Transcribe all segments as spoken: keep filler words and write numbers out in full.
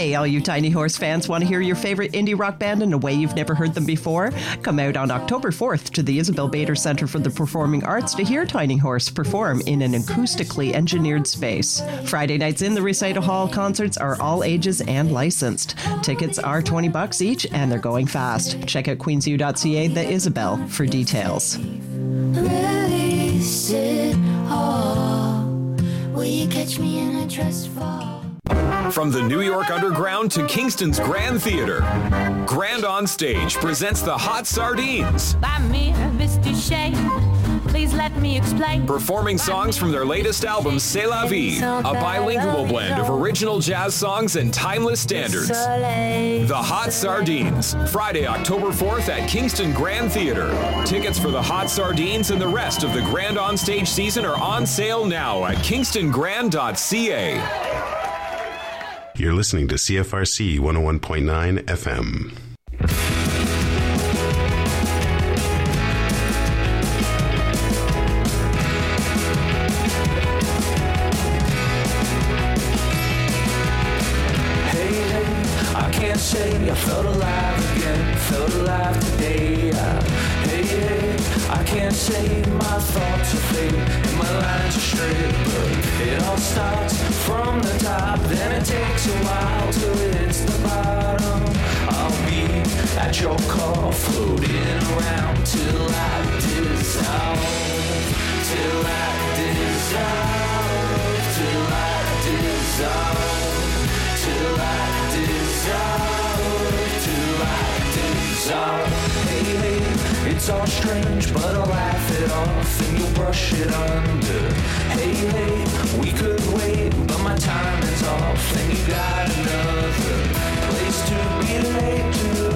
Hey, all you Tiny Horse fans, want to hear your favorite indie rock band in a way you've never heard them before? Come out on October fourth to the Isabel Bader Centre for the Performing Arts to hear Tiny Horse perform in an acoustically engineered space. Friday nights in the Recital Hall concerts are all ages and licensed. Tickets are twenty bucks each and they're going fast. Check out queensview dot c a, the Isabel, for details. Release it all. Will you catch me in a trust fall? From the New York Underground to Kingston's Grand Theatre, Grand On Stage presents the Hot Sardines. By me, Mister Shane, please let me explain. Performing songs from their latest album, C'est La Vie, a bilingual blend of original jazz songs and timeless standards. The Hot Sardines, Friday, October fourth at Kingston Grand Theatre. Tickets for the Hot Sardines and the rest of the Grand On Stage season are on sale now at kingston grand dot c a. You're listening to C F R C one oh one point nine F M. Say I felt alive again, felt alive today. Uh, hey, hey, I can't say my thoughts are fake and my lines are straight, but it all starts from the top, then it takes a while till it hits the bottom. I'll be at your call, floating around till I dissolve, till I dissolve, till I dissolve, till I dissolve. Hey, hey, it's all strange, but I'll laugh it off and you'll brush it under. Hey, hey, we could wait, but my time is off and you got another place to be late to.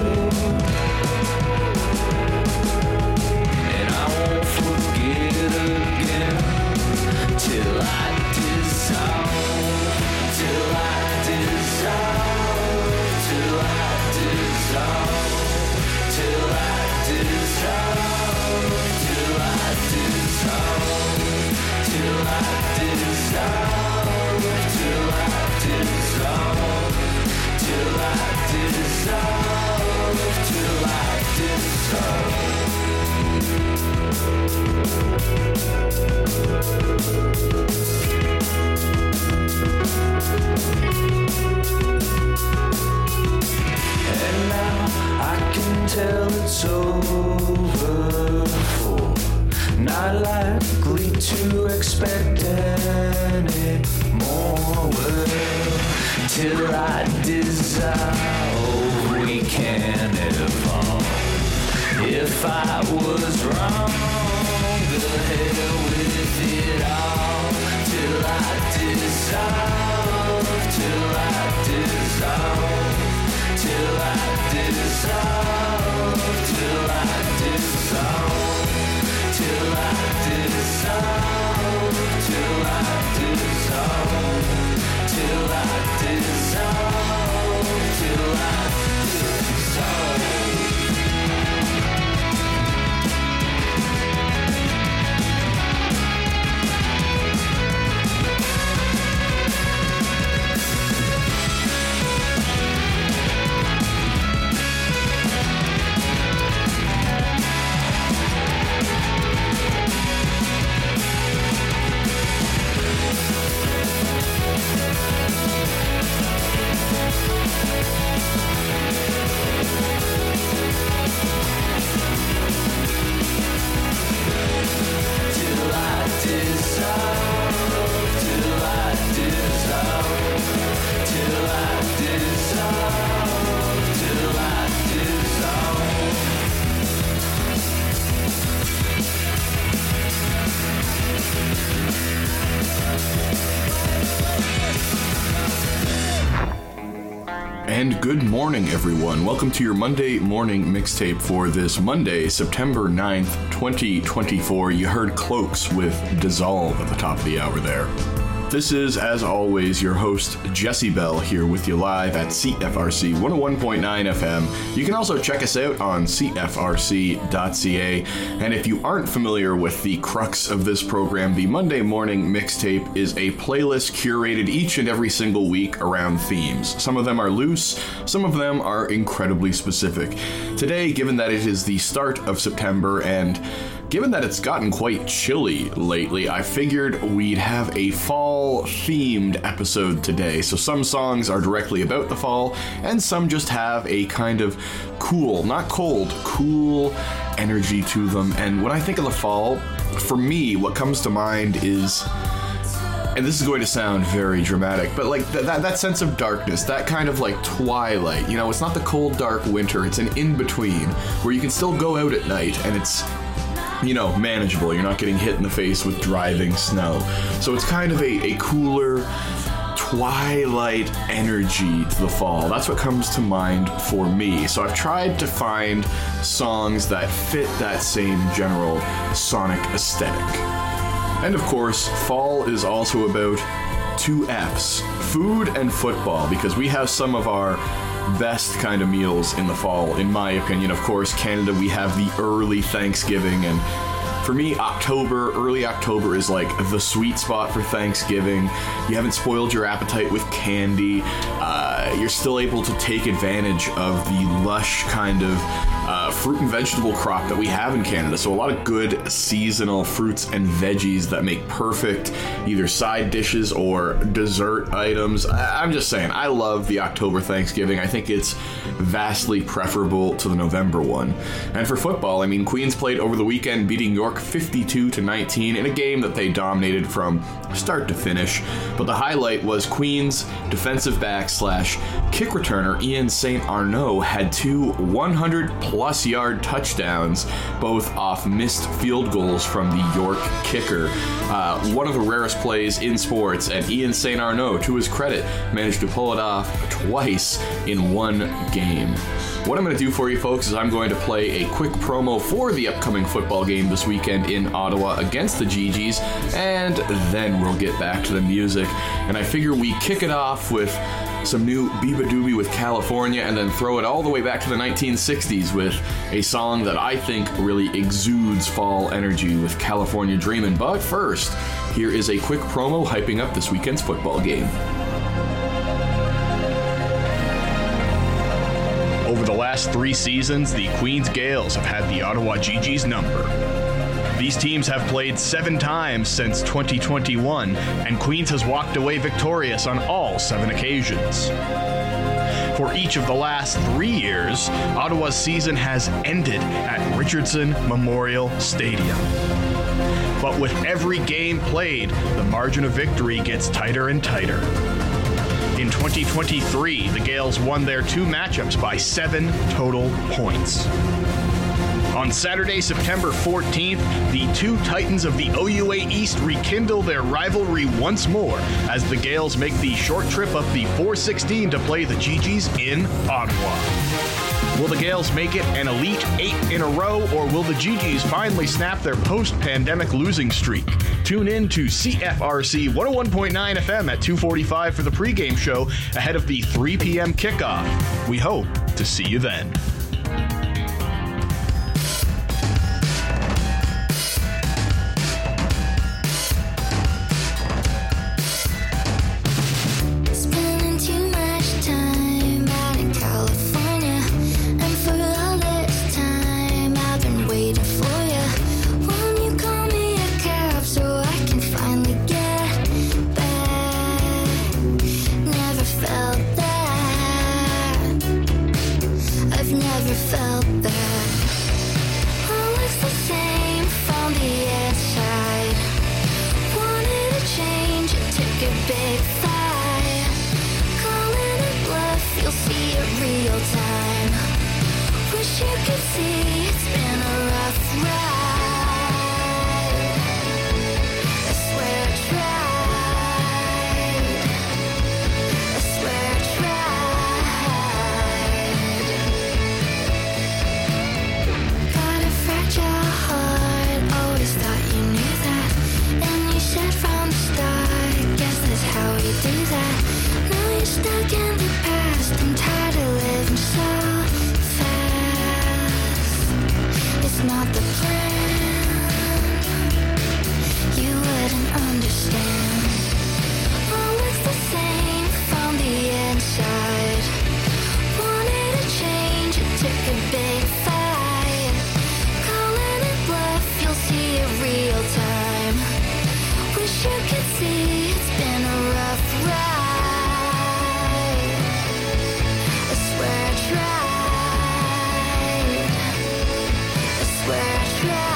And I won't forget again till I dissolve, till I dissolve, till I dissolve. Till I dissolve, till I dissolve, till I dissolve, till I dissolve, till I dissolve, till I dissolve. And now I can tell it's over, for not likely to expect any more. Well, till I dissolve, we can evolve. If I was wrong, the hell with it all. Till I dissolve, till I dissolve. Till I dissolve, till I dissolve, till I dissolve, till I dissolve, till I dissolve, till I dissolve. And good morning, everyone. Welcome to your Monday morning mixtape for this Monday, September ninth, twenty twenty-four. You heard Cloaks with Dissolve at the top of the hour there. This is, as always, your host, Jesse Bell, here with you live at C F R C one oh one point nine F M. You can also check us out on C F R C dot C A. And if you aren't familiar with the crux of this program, the Monday Morning Mixtape is a playlist curated each and every single week around themes. Some of them are loose, some of them are incredibly specific. Today, given that it is the start of September and given that it's gotten quite chilly lately, I figured we'd have a fall-themed episode today. So some songs are directly about the fall, and some just have a kind of cool, not cold, cool energy to them. And when I think of the fall, for me, what comes to mind is, and this is going to sound very dramatic, but like th- that that sense of darkness, that kind of like twilight. You know, it's not the cold, dark winter, it's an in-between where you can still go out at night and it's, you know, manageable. You're not getting hit in the face with driving snow. So it's kind of a, a cooler twilight energy to the fall. That's what comes to mind for me. So I've tried to find songs that fit that same general sonic aesthetic. And of course, fall is also about two F's, food and football, because we have some of our best kind of meals in the fall, in my opinion. Of course, Canada, we have the early Thanksgiving, and for me, October, early October is like the sweet spot for Thanksgiving. You haven't spoiled your appetite with candy. Uh, you're still able to take advantage of the lush kind of uh, fruit and vegetable crop that we have in Canada. So a lot of good seasonal fruits and veggies that make perfect either side dishes or dessert items. I- I'm just saying, I love the October Thanksgiving. I think it's vastly preferable to the November one. And for football, I mean, Queens played over the weekend, beating York fifty-two to nineteen in a game that they dominated from start to finish. But the highlight was Queens defensive back slash kick returner Ian Saint Arnaud had two one hundred plus yard touchdowns, both off missed field goals from the York kicker. Uh, one of the rarest plays in sports, and Ian Saint Arnaud, to his credit, managed to pull it off twice in one game. What I'm going to do for you folks is I'm going to play a quick promo for the upcoming football game this weekend in Ottawa against the Gee Gees, and then we'll get back to the music. And I figure we kick it off with some new Biba Doobie with California, and then throw it all the way back to the nineteen sixties with a song that I think really exudes fall energy with California Dreamin'. But first, here is a quick promo hyping up this weekend's football game. Over the last three seasons, the Queens Gales have had the Ottawa Gee Gees number. These teams have played seven times since twenty twenty-one, and Queens has walked away victorious on all seven occasions. For each of the last three years, Ottawa's season has ended at Richardson Memorial Stadium. But with every game played, the margin of victory gets tighter and tighter. In twenty twenty-three, the Gales won their two matchups by seven total points. On Saturday, September fourteenth, the two Titans of the O U A East rekindle their rivalry once more as the Gales make the short trip up the four sixteen to play the Gee Gees in Ottawa. Will the Gales make it an elite eight in a row, or will the Gee Gees finally snap their post-pandemic losing streak? Tune in to C F R C one oh one point nine F M at two forty-five for the pregame show ahead of the three p.m. kickoff. We hope to see you then. I've never Stuck in the past, I'm tired of living so fast. It's not the plan, you wouldn't understand. All is the same from the inside. Wanted to change, it took a big fight. Calling it bluff, you'll see it real time. Wish you could see it's been a rough ride. I swear I tried. I swear I tried.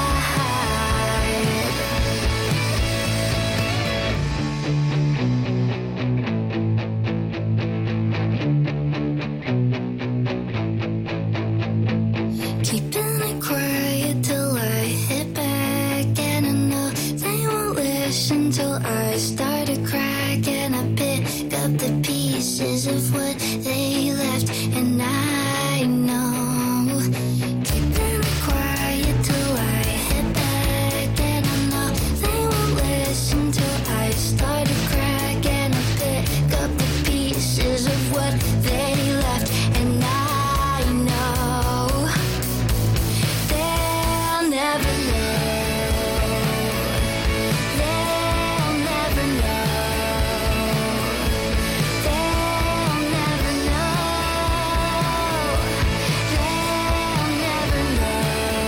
Keeping it quiet till I hit back, and I know they won't listen till I start to crack, and I pick up the pieces of what they left, and I know. Keeping it quiet till I hit back, and I know they won't listen till I start to crack, and I pick up the pieces of what they left, and I know. They'll never know. They'll never know. They'll never know. They'll never know.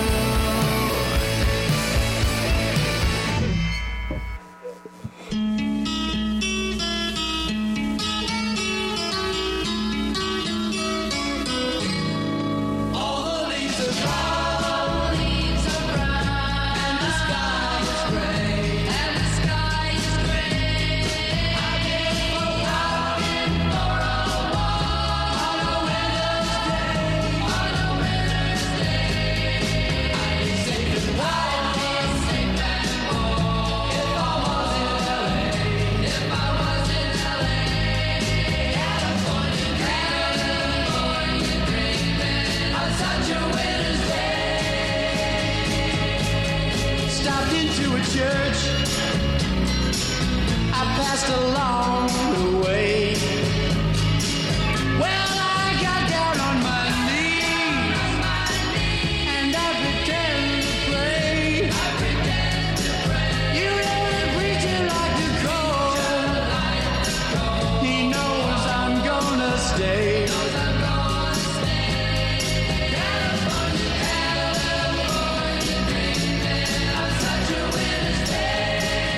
All the leaves are brown, leaves are brown, and the sky is gray, and the sky is gray. I've been for walking for a walk on a winter's day, on a winter's day. I'd be safe and warm, safe and warm if I was in L A, if I was in L A. California, California, dreaming on such a winter's day. Stopped into a church, I passed along the way. Well, I got down on my knees, and I pretend to pray. You know the preacher like to call. He knows I'm gonna stay. California, California, dreaming on such a winter's day.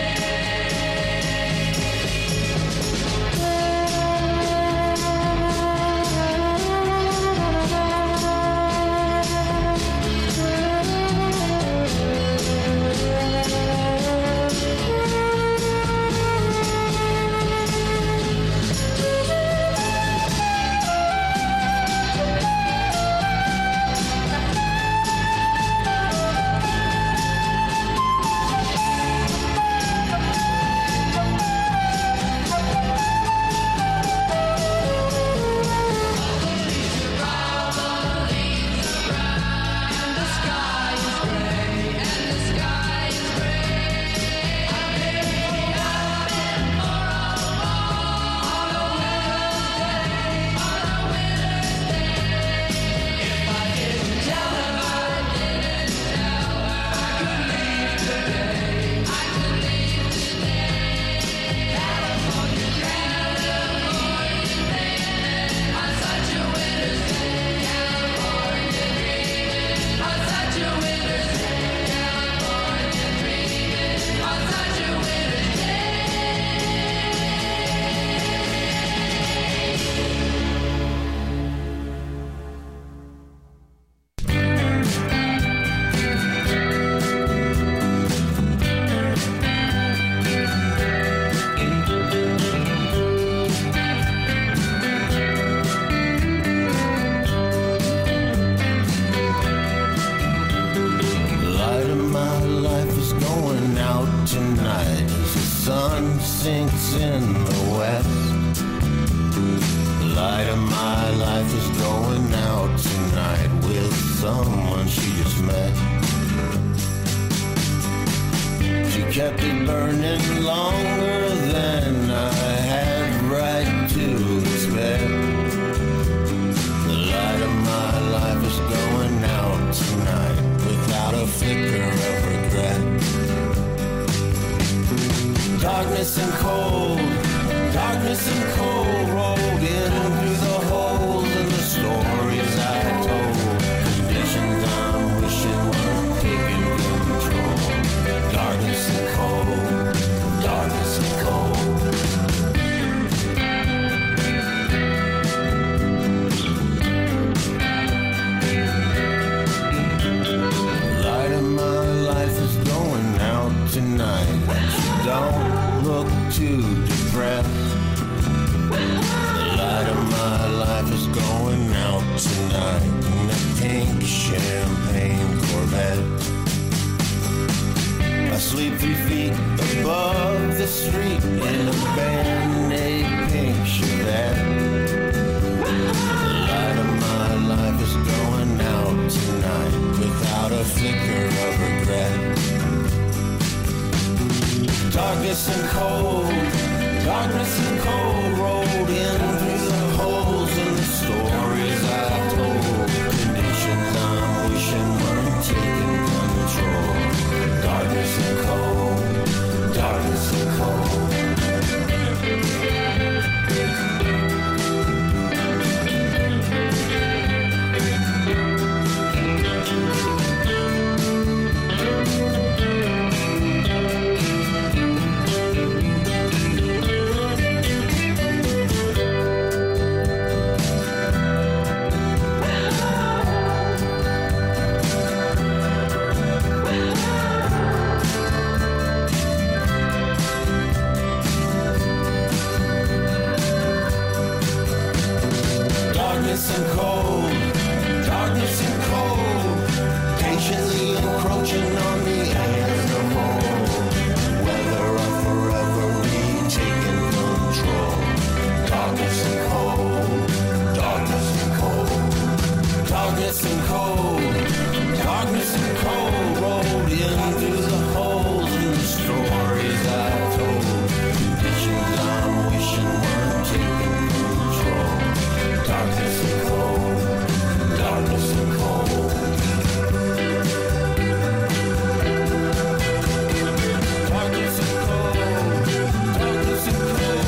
sinks in the west. The light of my life is going out tonight with someone she just met. She kept it burning longer than I had right to expect. flicker of regret. Darkness and cold, darkness and cold rolled in through the holes in the stories I told. Conditions I'm wishing were taking control. Darkness and cold, darkness and cold. Light of my life is going out tonight. Don't look too depressed. The light of my life is going out tonight in a pink champagne Corvette. I sleep three feet above the street in a Band-Aid pink Chevette. The light of my life is going out tonight without a flicker of regret. Darkness and cold, darkness and cold rolled in through the holes in the stories I told. Conditions I'm wishing weren't taking control. Darkness and cold, darkness and cold. Darkness and cold, darkness and cold, patiently encroaching on the animal. Whether or forever retaking control. Darkness and cold, darkness and cold, darkness and cold, darkness and cold rolled in through the holes in the stories I told. Conditions I'm wishing weren't taking control. Darkness and cold, darkness and cold. Darkness and cold, darkness and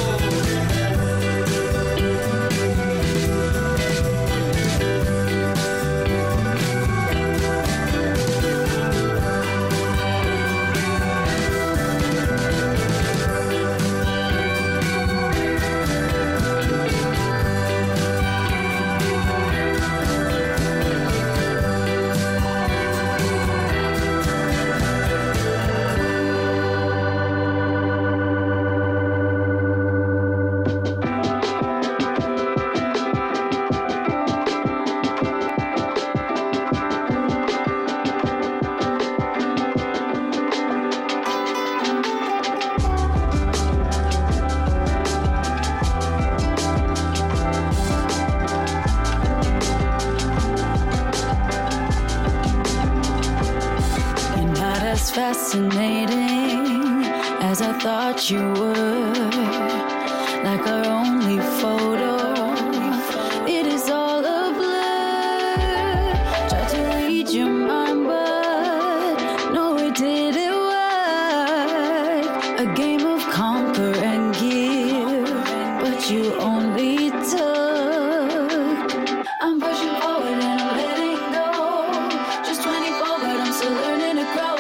fascinating as I thought you were, like our only photo. It is all a blur. Tried to read your mind, but no, it didn't work. A game of conquer and give, but you only took. I'm pushing forward and I'm letting go. Just twenty-four, but I'm still learning to grow.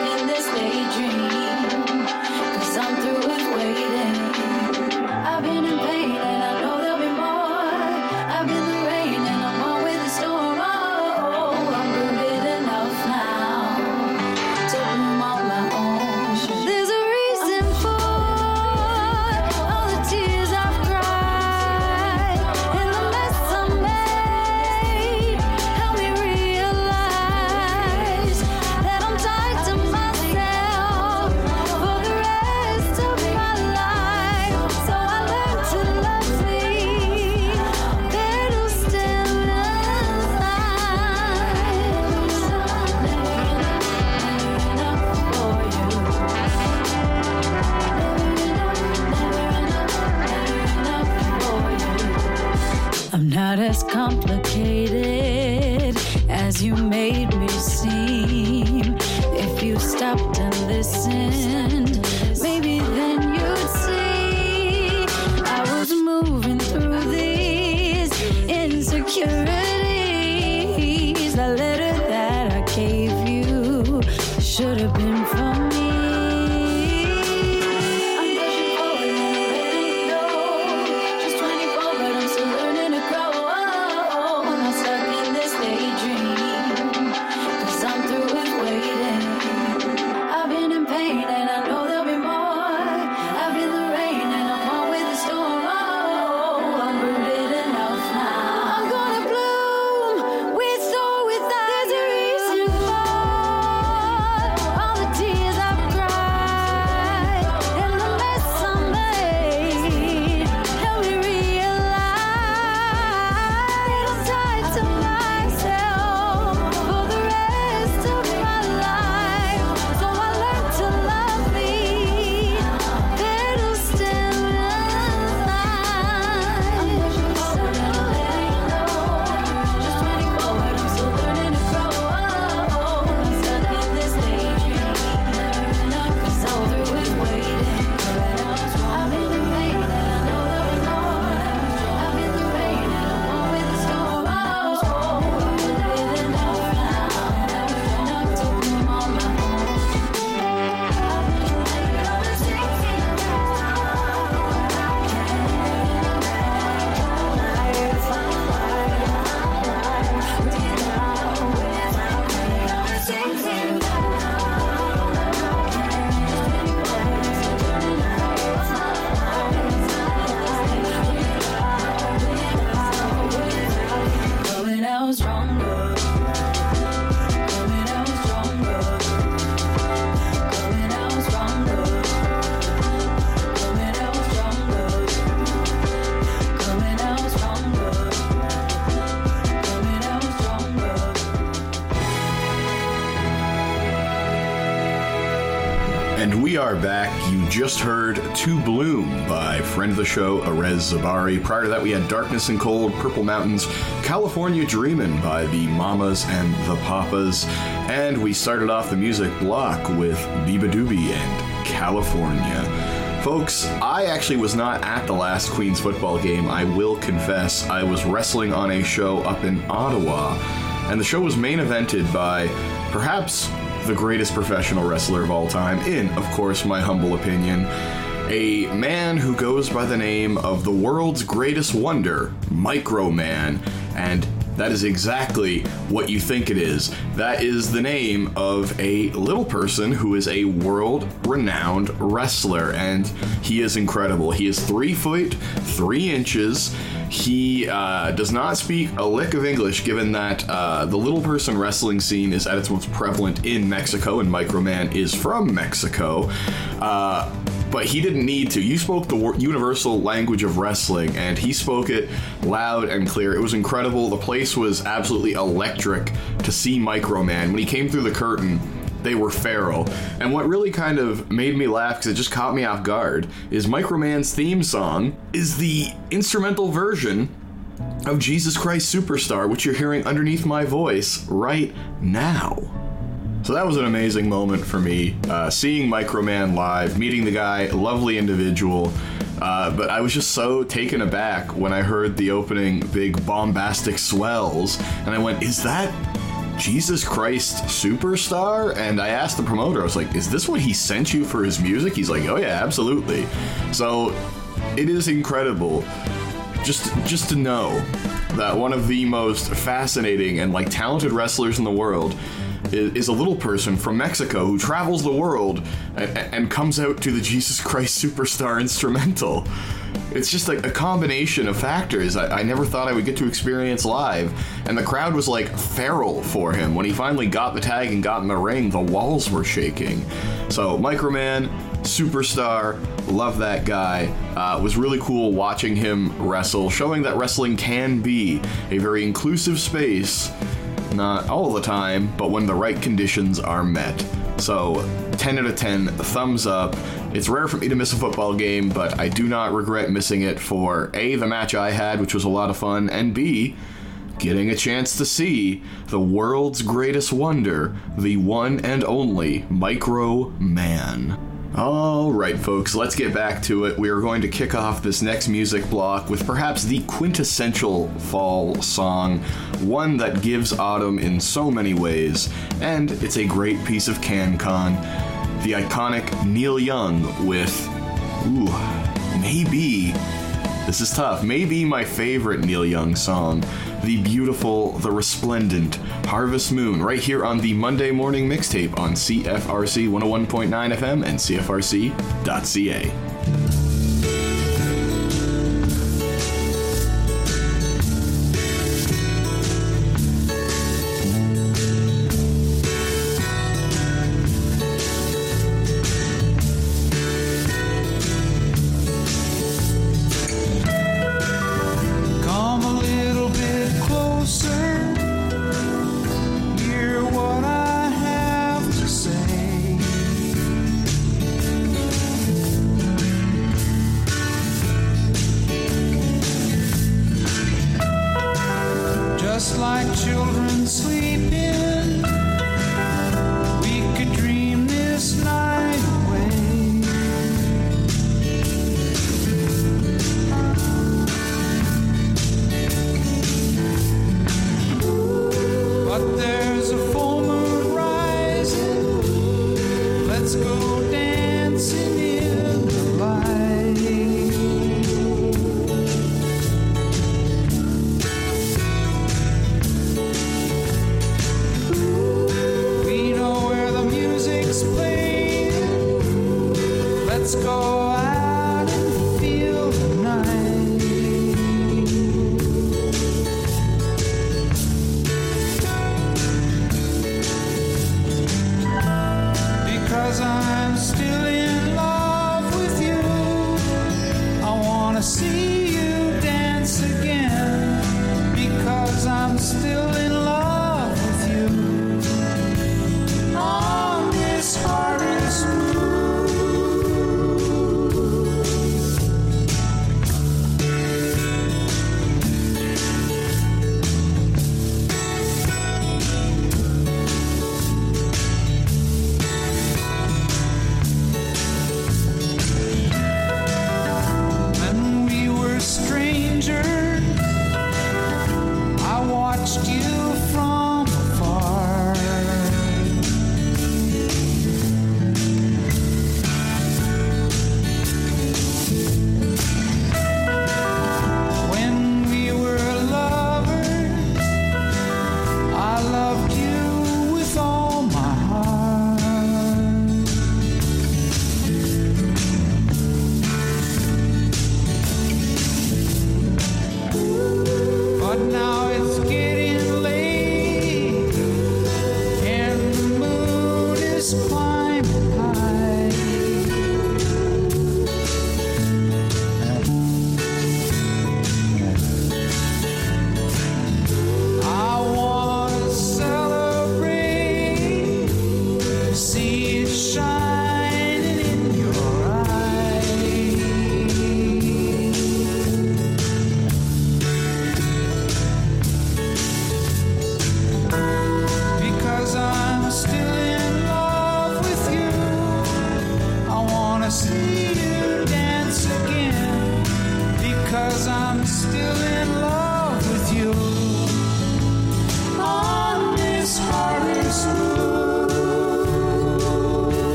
I've been I'm not as complicated as you made me seem. If you stopped and listened, maybe then you'd see I was moving through these insecurities. The letter that I gave you should have been for me. And we are back. You just heard To Bloom by friend of the show, Erez Zabari. Prior to that, we had Darkness and Cold, Purple Mountains, California Dreamin' by the Mamas and the Papas. And we started off the music block with Biba Doobie and California. Folks, I actually was not at the last Queens football game. I will confess, I was wrestling on a show up in Ottawa, and the show was main evented by perhaps the greatest professional wrestler of all time, in, of course, my humble opinion, a man who goes by the name of the world's greatest wonder, Microman, and that is exactly what you think it is. That is the name of a little person who is a world-renowned wrestler, and he is incredible. He is three foot, three inches. He uh, does not speak a lick of English, given that uh, the little person wrestling scene is at its most prevalent in Mexico, and Microman is from Mexico. Uh, but he didn't need to. You spoke the universal language of wrestling, and he spoke it loud and clear. It was incredible. The place was absolutely electric to see Microman. When he came through the curtain, they were feral. And what really kind of made me laugh, because it just caught me off guard, is Microman's theme song is the instrumental version of Jesus Christ Superstar, which you're hearing underneath my voice right now. So that was an amazing moment for me, uh, seeing Microman live, meeting the guy, lovely individual. Uh, but I was just so taken aback when I heard the opening big bombastic swells, and I went, is that Jesus Christ Superstar? And I asked the promoter, I was like, is this what he sent you for his music? He's like, oh yeah, absolutely. So it is incredible just just to know that one of the most fascinating and like talented wrestlers in the world is, is a little person from Mexico who travels the world and, and comes out to the Jesus Christ Superstar instrumental. It's just like a combination of factors I, I never thought I would get to experience live, and the crowd was like feral for him. When he finally got the tag and got in the ring, the walls were shaking. So Microman, superstar, love that guy. Uh, it was really cool watching him wrestle, showing that wrestling can be a very inclusive space, not all the time, but when the right conditions are met. So ten out of ten, thumbs up. It's rare for me to miss a football game, but I do not regret missing it for A, the match I had, which was a lot of fun, and B, getting a chance to see the world's greatest wonder, the one and only Micro Man. All right, folks, let's get back to it. We are going to kick off this next music block with perhaps the quintessential fall song, one that gives autumn in so many ways, and it's a great piece of CanCon. The iconic Neil Young with, ooh, maybe, this is tough, maybe my favorite Neil Young song, the beautiful, the resplendent Harvest Moon, right here on the Monday Morning Mixtape on C F R C one oh one point nine F M and C F R C dot C A.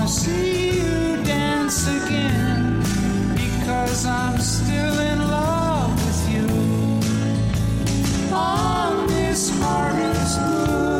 see you dance again, because I'm still in love with you. On this harvest moon.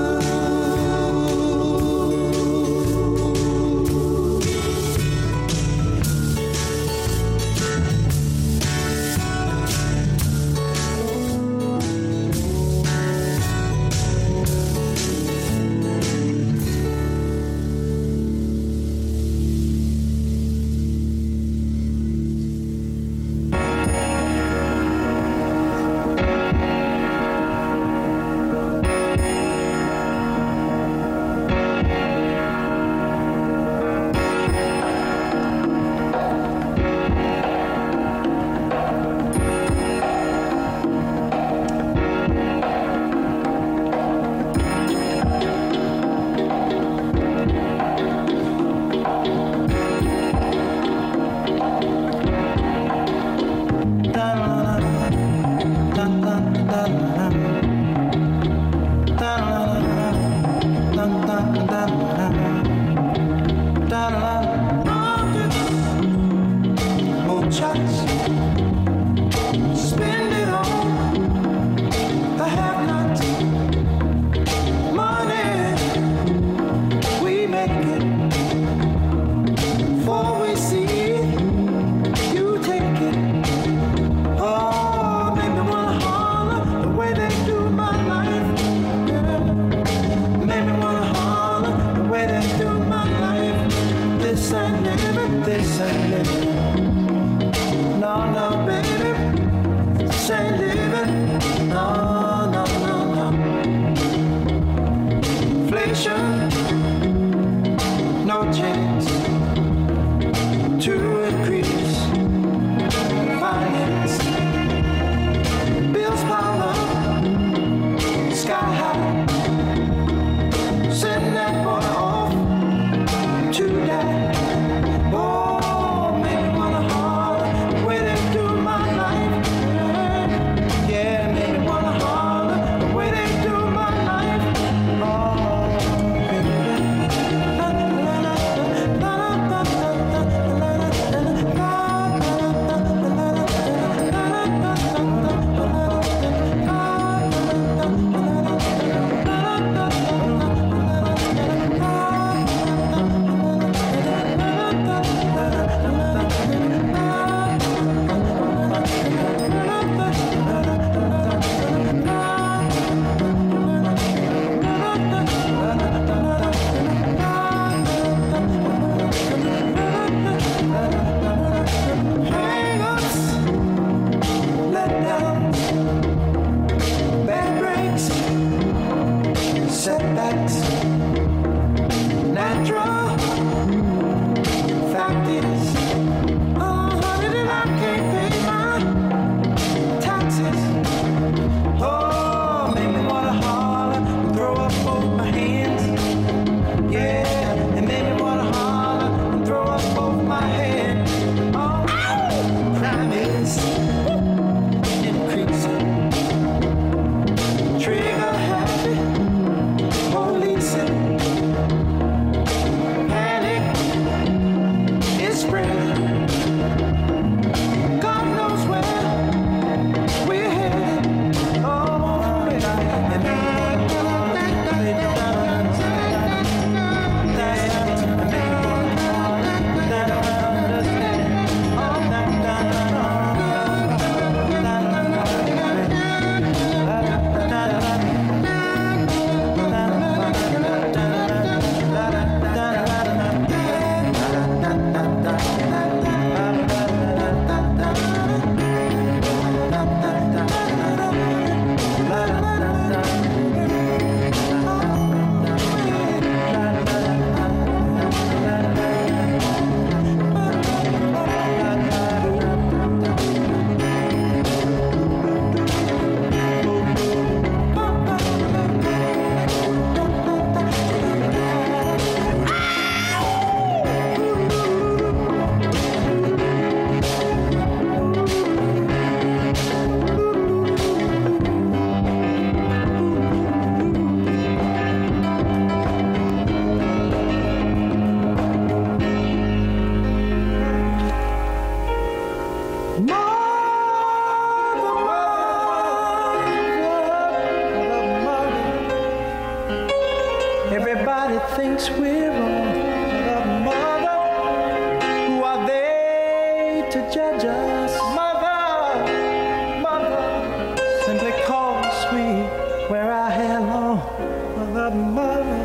Everybody thinks we're wrong. But mother, who are they to judge us? Mother, mother, simply cause we wear our hair long. Mother, mother,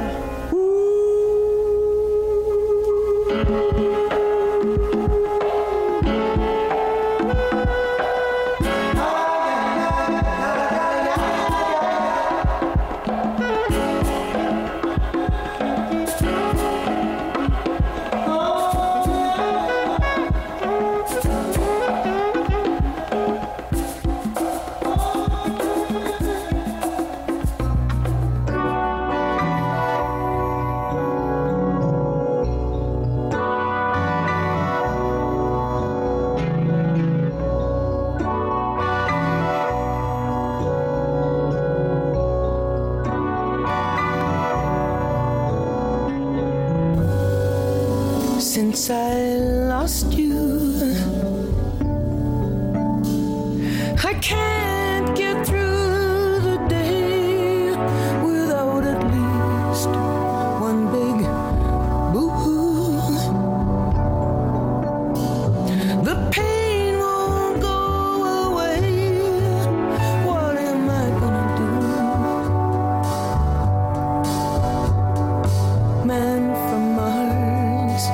since I lost you, I can't get through the day without at least one big boo-hoo. The pain won't go away. What am I gonna do? Man from Mars,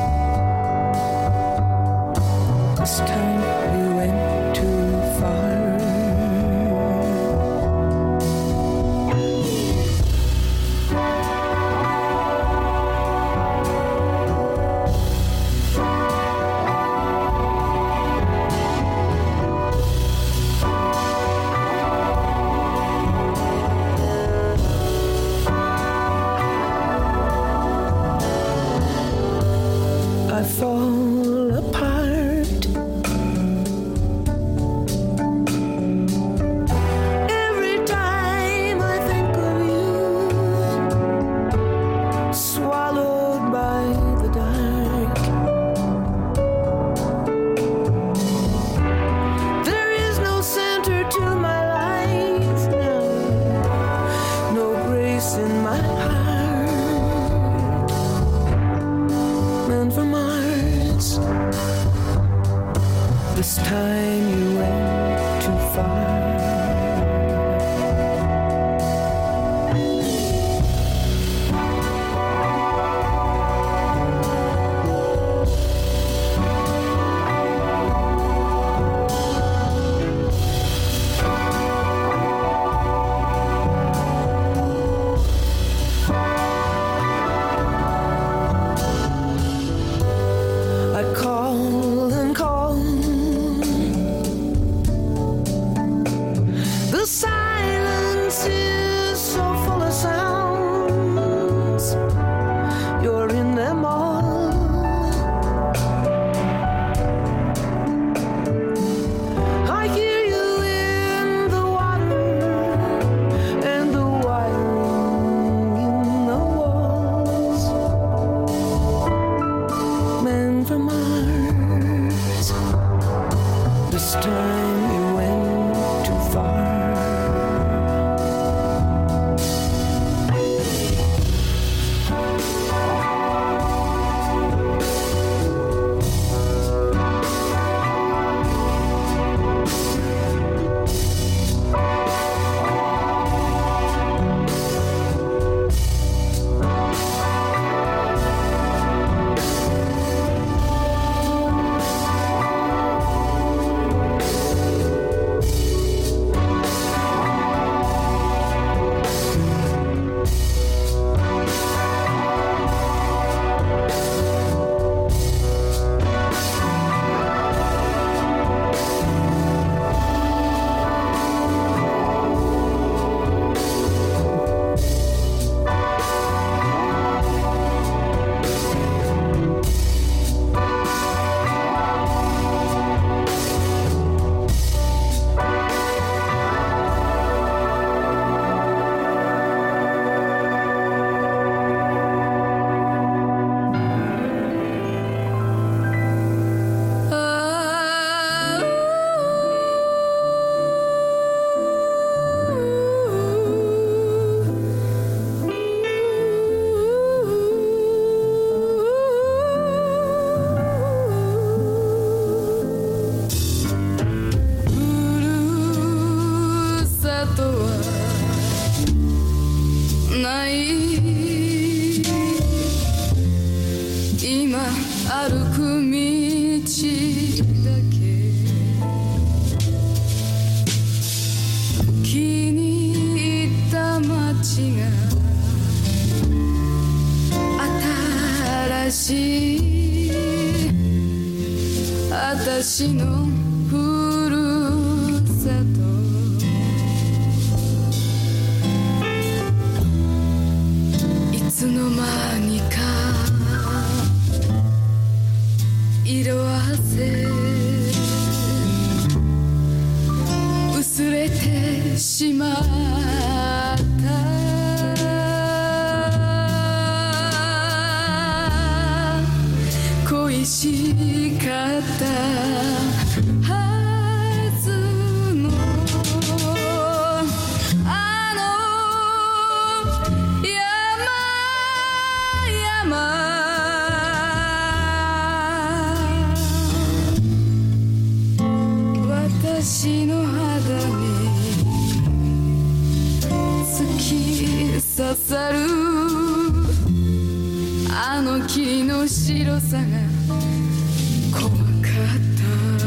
this time you went too far. I fall apart every time I think of you, swallowed by the dark. There is no center to my life now, no grace in my heart. Man from Mars, this time you went too far. I call and call, 私私のふるさといつの間にか色あせ薄れてしまった恋しかったはずのあの山々私の肌に突き刺さるあの木の白さが怖かった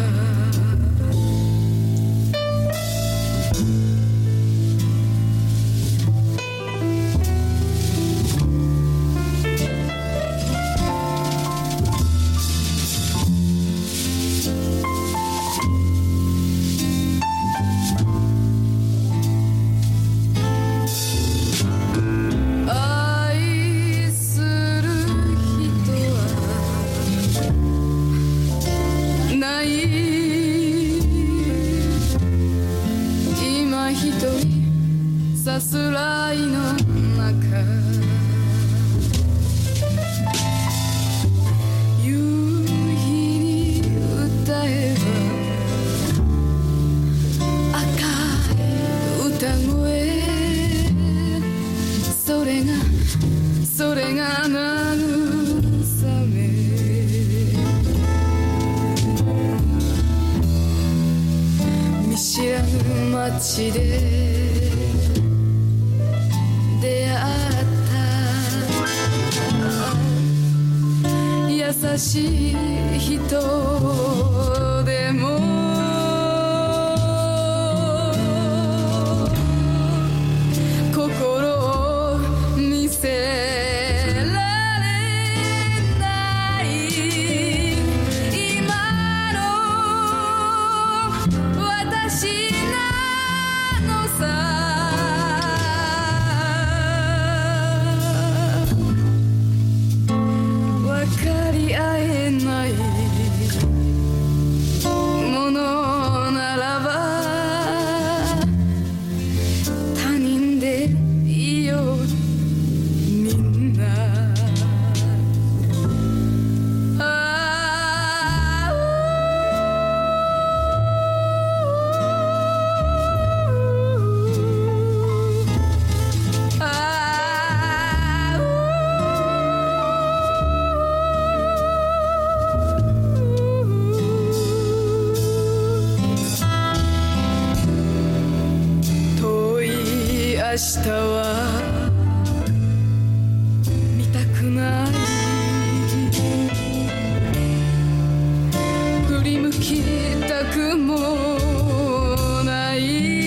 さすらいの中夕日に歌えば赤い歌声それがそれが慰め見知らぬ街で出会った優しい人でも心を見せられない今の私なのさ明日は見たくない振り向きたくもない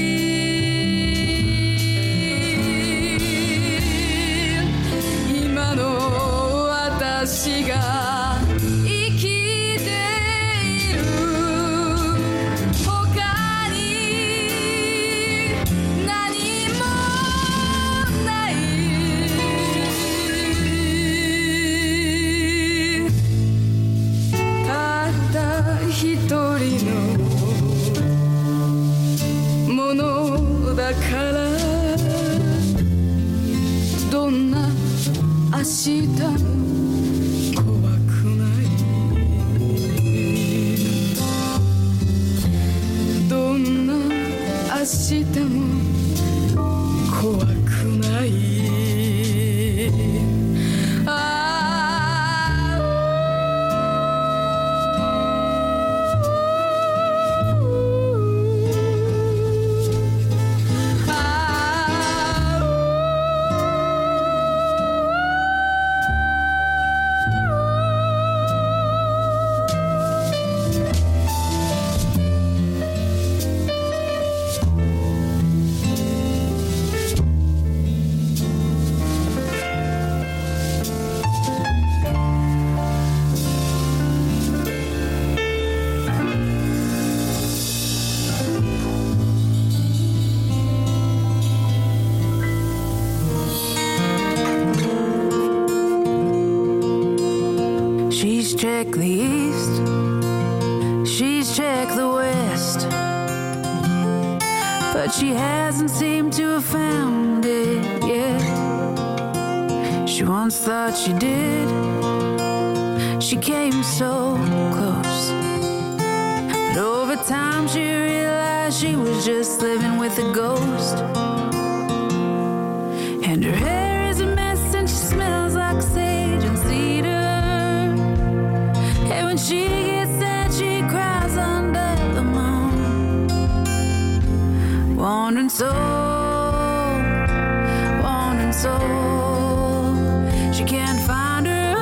今の私が生きている他に何も一人のものだからどんな明日も怖くないどんな明日も怖くない checked the east, she's checked the west, but she hasn't seemed to have found it yet. She once thought she did, she came so close, but over time she realized she was just living with a ghost. And her hair is a mess and she smells like sage and cedar. And when she gets sad she cries under the moon. Wandering soul, wandering soul, she can't find her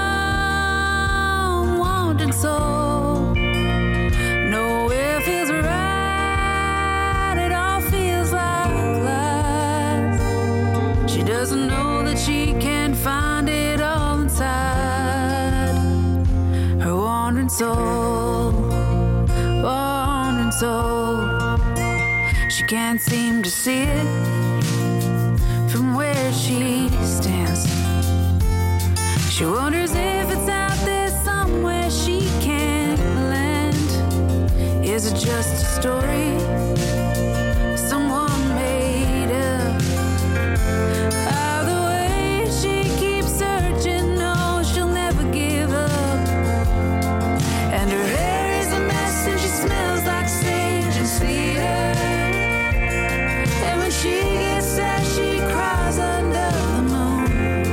home. Wandering soul, nowhere feels right, it all feels like lies. She doesn't know that she can't find it all inside her wandering soul, wandering soul. She can't seem to see it from where she stands. She wonders if it's out there somewhere she can't land. Is it just a story someone made up? Either way she keeps searching, no, she'll never give up. And her hair is a mess and she smells like sage and cedar. And when she gets sad she cries under the moon.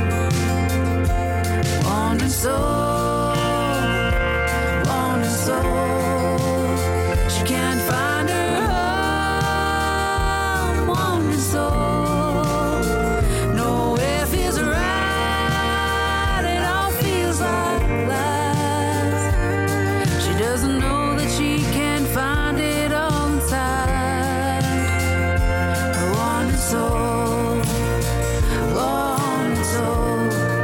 Wandering soul, wandering soul, she can't find her home. Wandering soul, nowhere feels right, it all feels like lies. She doesn't know that she can't find it all inside her wandering soul, wandering soul.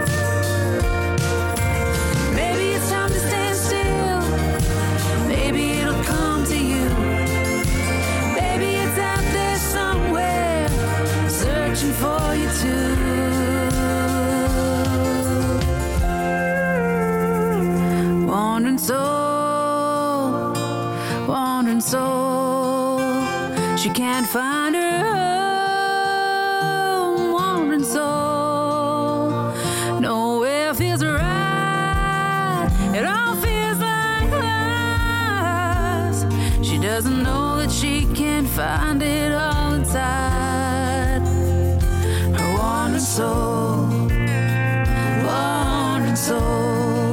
Maybe it's time to stand still, maybe it'll come to you. Maybe it's out there somewhere, searching for you too. Wandering soul, wandering soul, she can't find her home. Wandering soul, nowhere feels right, it all feels like lies. She doesn't know that she can't find it all inside her wandering soul, wandering soul.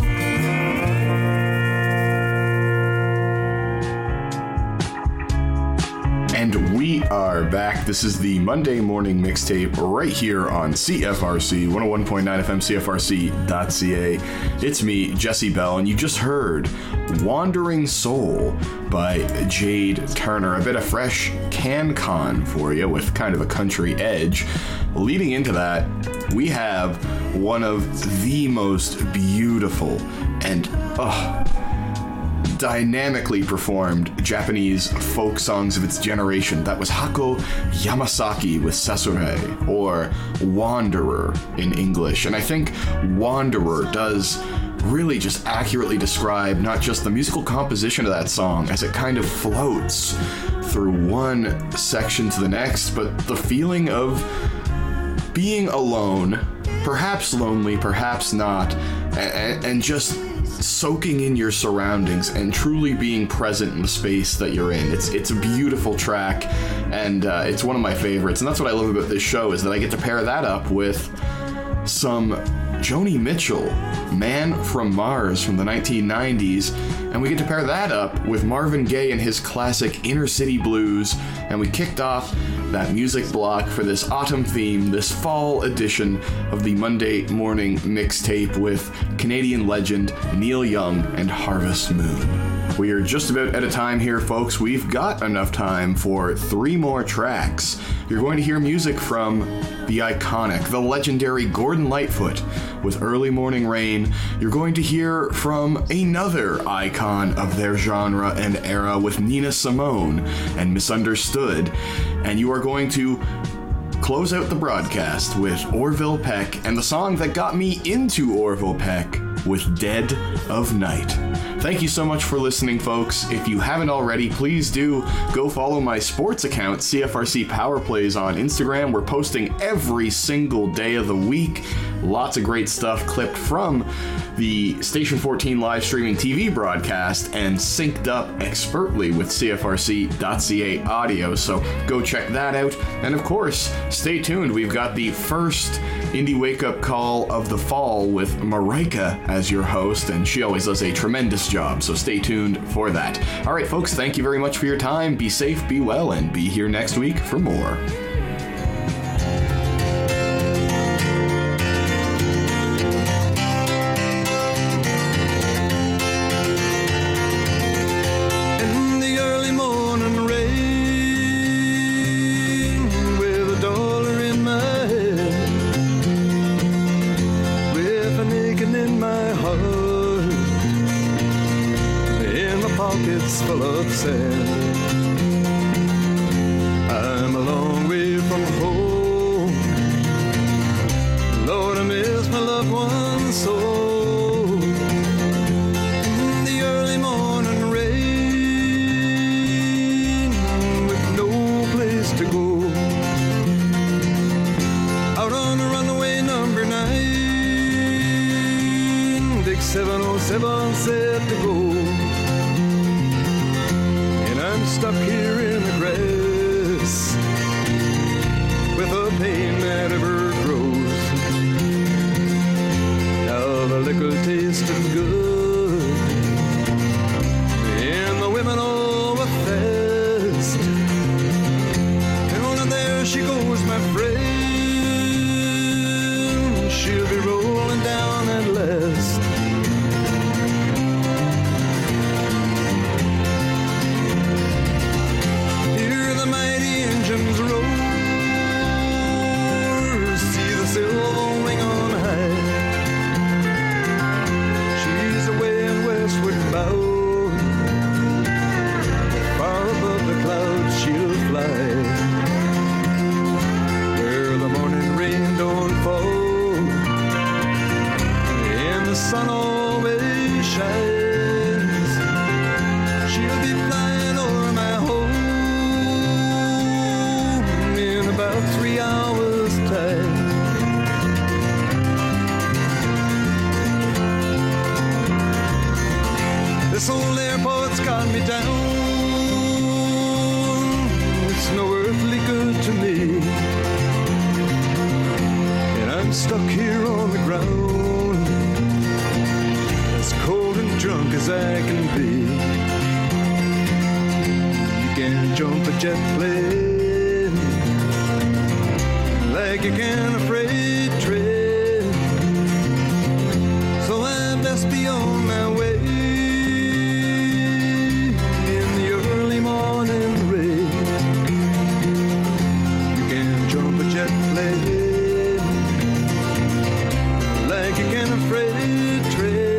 And we are back. This is the Monday morning mixtape right here on C F R C one oh one point nine F M, C F R C dot C A. It's me, Jesse Bell, and you just heard Wandering Soul by Jade Turner. A bit of fresh CanCon for you with kind of a country edge. Leading into that, we have one of the most beautiful and oh, dynamically performed Japanese folk songs of its generation. That was Hako Yamasaki with Sasure, or Wanderer in English. And I think Wanderer does really just accurately describe not just the musical composition of that song as it kind of floats through one section to the next, but the feeling of being alone, perhaps lonely, perhaps not, and, and just soaking in your surroundings and truly being present in the space that you're in. It's it's a beautiful track, and uh, it's one of my favorites. And that's what I love about this show, is that I get to pair that up with some Joni Mitchell, Man from Mars from the nineteen nineties, and we get to pair that up with Marvin Gaye and his classic Inner City Blues, and we kicked off that music block for this autumn theme, this fall edition of the Monday morning mixtape with Canadian legend Neil Young and Harvest Moon. We are just about out of time here, folks. We've got enough time for three more tracks. You're going to hear music from the iconic, the legendary Gordon Lightfoot with Early Morning Rain. You're going to hear from another icon of their genre and era with Nina Simone and Misunderstood. And you are going to close out the broadcast with Orville Peck and the song that got me into Orville Peck, with Dead of Night. Thank you so much for listening, folks. If you haven't already, please do go follow my sports account, C F R C Power Plays, on Instagram. We're posting every single day of the week. Lots of great stuff clipped from the Station fourteen live streaming T V broadcast and synced up expertly with C F R C dot C A audio. So go check that out. And of course, stay tuned. We've got the first Indie Wake Up Call of the fall with Marika as your host, and she always does a tremendous job, so stay tuned for that. All right, folks, thank you very much for your time. Be safe, be well, and be here next week for more. Full of sand. I'm a long way from home. Lord, I miss my loved ones so. In the early morning rain, with no place to go. Out on the runaway number nine, big seven oh seven set to go. Stuck here in the grass with a pain that ever grows. Now the liquor tasted good and the women all were fast. And on there she goes, my friend. She'll be rolling down at last. Sun always shines. She'll be flying over my home in about three hours' time. This old airport's got me down. It's no earthly good to me, and I'm stuck here on the ground, drunk as I can be. You can jump a jet plane like you can a freight train. So I best be on my way in the early morning rain. You can jump a jet plane like you can a freight train.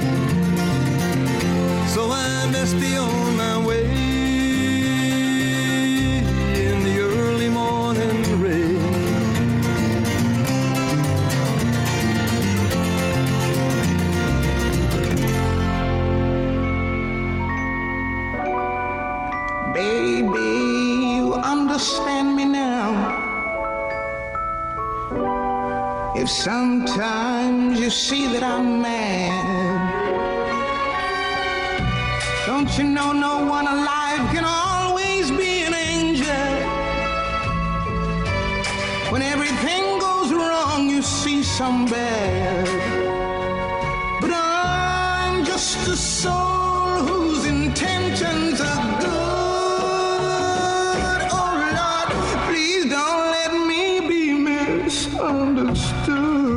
So I must be on my way in the early morning rain. Baby, you understand me now. If sometimes you see that I'm mad, don't you know no one alive can always be an angel? When everything goes wrong, you see some bad. But I'm just a soul whose intentions are good. Oh Lord, please don't let me be misunderstood.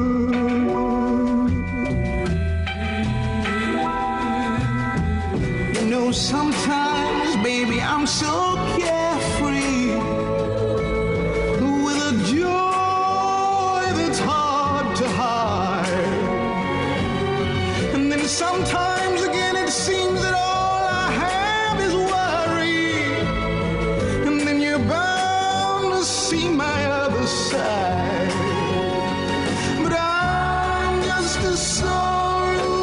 Sometimes, baby, I'm so carefree, with a joy that's hard to hide. And then sometimes again it seems that all I have is worry. And then you're bound to see my other side. But I'm just a soul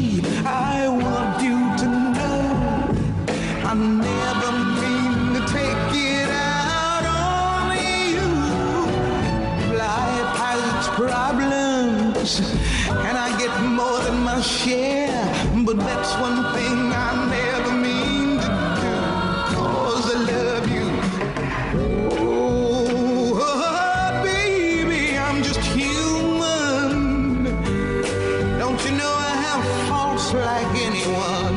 I want you to know I never mean to take it out on you. Life has its problems, and I get more than my share, but that's one thing I never mean to do, 'cause I love you. Oh, baby, I'm just human. Don't you know I have faults like anyone?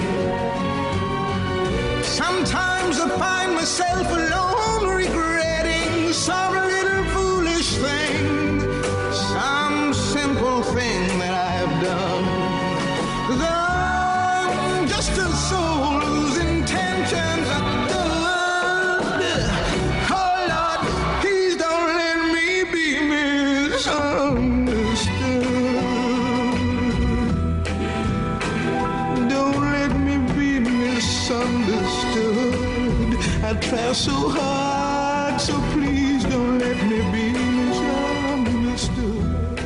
Sometimes I find myself alone regretting some little foolish thing, some simple thing that I've done. 'Cause I'm just a soul whose intentions are good. Oh Lord, please don't let me be misunderstood. Don't let me be misunderstood. I try so hard, so please don't let me be misunderstood.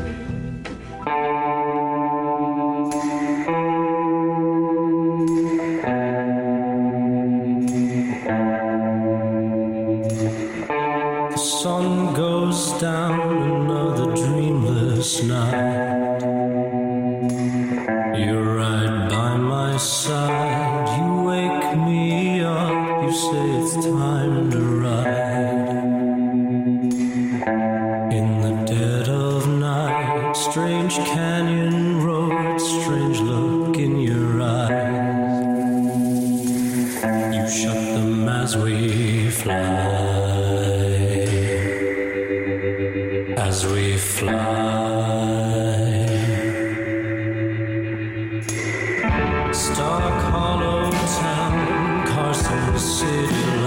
The sun goes down, another dreamless night. You're right by my side. You wake me up, you say it's time to ride. In the dead of night, strange canyon road, strange look in your eyes. You shut them as we fly. As we fly, Stark Hollow Town, Carson City